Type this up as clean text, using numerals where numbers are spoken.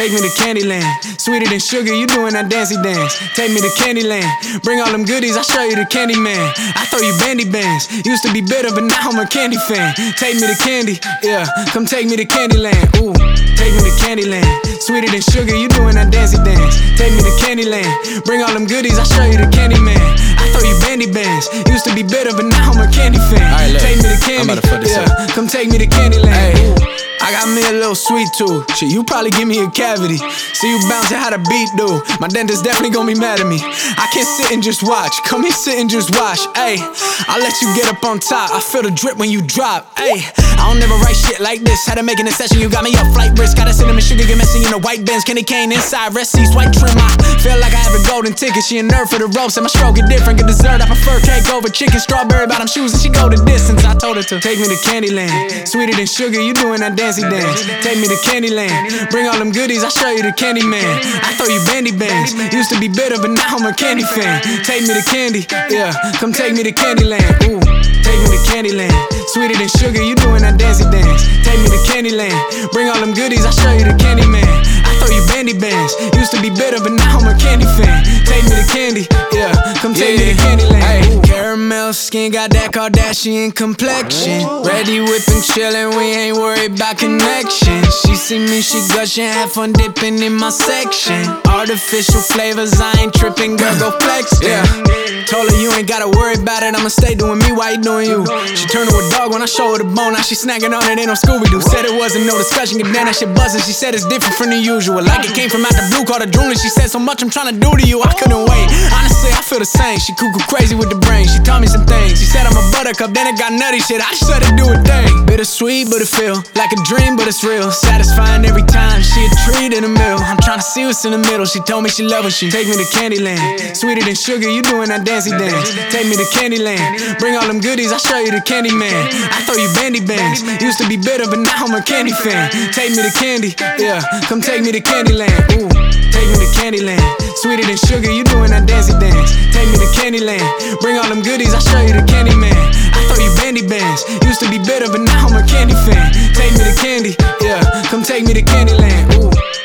Take me to Candyland. Sweeter than sugar, you doing that dancey dance. Take me to Candyland. Bring all them goodies, I'll show you the candy man. I throw you bandy bands. Used to be bitter, but now I'm a candy fan. Take me to candy, yeah. Come take me to Candyland. Ooh, take me to Candyland. Sweeter than sugar, you doing that dancey dance. Take me to Candyland. Bring all them goodies, I'll show you the candy man. I throw you bandy bands. Used to be bitter, but now I'm a candy fan. Right, take me to candy, I'm about to fuck this yeah. up. Come take me to Candyland. Ooh. I got me a little sweet tooth. Shit, you probably give me a cavity. See you bouncing how the beat do. My dentist definitely gonna be mad at me. I can't sit and just watch. Come here, sit and just watch. Ayy, I'll let you get up on top. I feel the drip when you drop. Ayy, I don't never write shit like this. Had to make an session, you got me up flight risk. Got a cinnamon sugar, get messy in the white Benz. Candy cane inside, rest seats, white trim. I feel like I have a golden ticket. She a nerd for the ropes, and my stroke is different. Get dessert, I prefer cake over chicken. Strawberry bottom shoes, and she go the distance. I told her to take me to Candyland. Sweeter than sugar, you doing that dancey dance. Take me to Candyland. Bring all them goodies, I'll show you the candy man. I throw you bandy bands. Used to be bitter, but now I'm a candy fan. Take me to candy, yeah. Come take me to Candyland. Ooh, take me to Candyland. Sweeter than sugar, you doing that dancey dance. Take me to Candyland. Bring all them goodies, I'll show you the candy man. I throw you bandy bands. Used to be bitter, but now I'm a candy fan. Take me to candy, yeah. Come take me to Candyland. Caramel skin, got that Kardashian complexion. Ready whipping, chillin', we ain't worried about connection. She see me, she gushing, have fun dipping in my section. Artificial flavors, I ain't tripping, girl, go flex. Yeah. Told her you ain't gotta worry about it, I'ma stay doing me while you doing you. She turned to a dog when I show her the bone, now she snacking on it, ain't no Scooby-Doo. Said it wasn't no discussion, get down, that shit buzzing. She said it's different from the usual, like it came from out the blue, called her drooling. She said so much I'm trying to do to you, I couldn't wait. Honestly, I feel the same, she cuckoo crazy with the brain. She told me some things, she said I'm a buttercup, then it got nutty shit, I just let her do a thing. Bittersweet, but it feel like a dream, but it's real. Satisfying every time, she a treat in the middle. I'm trying to see what's in the middle, she told me she love when she take me to Candyland. Sweeter than sugar, you doing that dancey dance. Take me to Candyland. Bring all them goodies, I'll show you the candy man. I throw you bandy bands. Used to be bitter, but now I'm a candy fan. Take me to candy, yeah. Come take me to Candyland. Ooh, take me to Candyland. Sweeter than sugar, you doing that dancey dance. Take me to Candyland. Bring all them goodies, I'll show you the candy man. I throw you bandy bands. Used to be bitter, but now I'm a candy fan. Take me to candy, yeah. Come take me to Candyland. Ooh.